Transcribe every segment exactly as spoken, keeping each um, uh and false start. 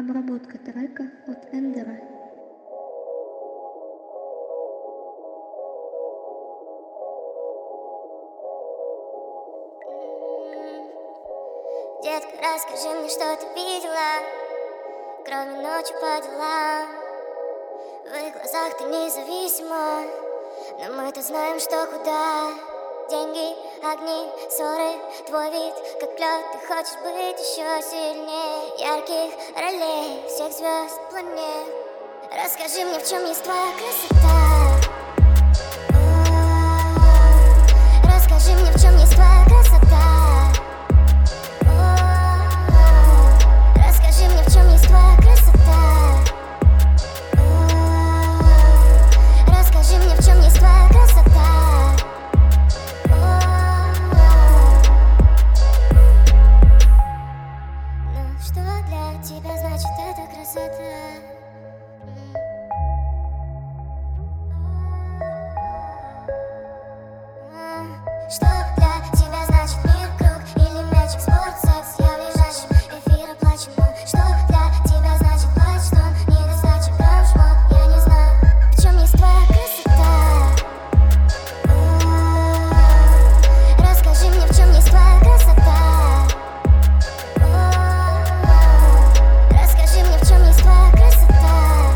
Обработка трека от Эндера. Детка, расскажи мне, что ты видела, кроме ночи по делам. В их глазах ты независима, но мы-то знаем, что куда. Деньги, огни, ссоры, твой вид, как лед. Ты хочешь быть еще сильнее ярких ролей всех звезд планет. Расскажи мне, в чем есть твоя красота. Расскажи мне, в чем есть твоя красота. Расскажи мне, в чем есть твоя красота. Расскажи мне, в чем есть твоя красота. Ну, что для тебя значит эта красота? Что для тебя значит мир, круг или мячик, спорт, секс? Я в лежащем эфире плачем, но что для тебя значит плач, что недостача, грамм, шмот? Я не знаю, в чем есть твоя красота. Расскажи мне, в чем есть твоя красота. Расскажи мне, в чем есть твоя красота.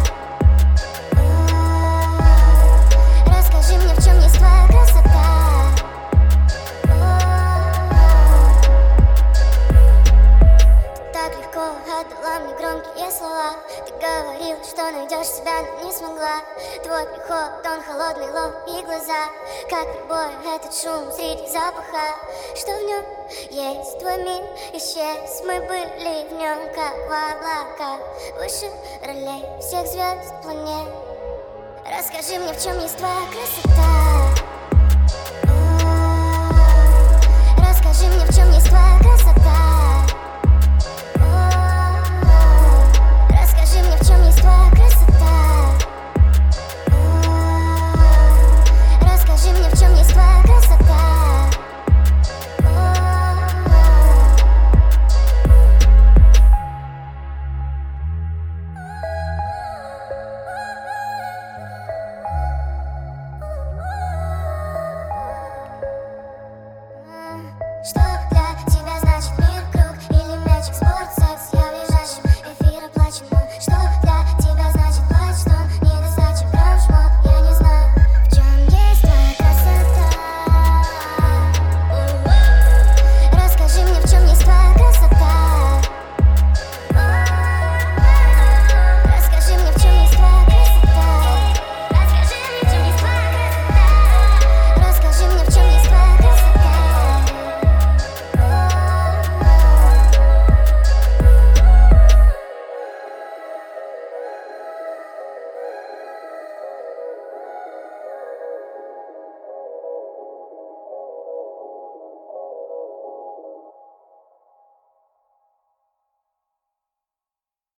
Расскажи мне, в чем есть твоя красота. Так легко отдала мне громкие слова. Ты говорила, что найдешь себя, но не смогла. Твой приход, он холодный, лоб и глаза. Как прибой этот шум среди запаха. Что в нем есть? Твой мир исчез. Мы были в нем, как в облаках, выше ролей всех звезд планет. Расскажи мне, в чем есть твоя красота.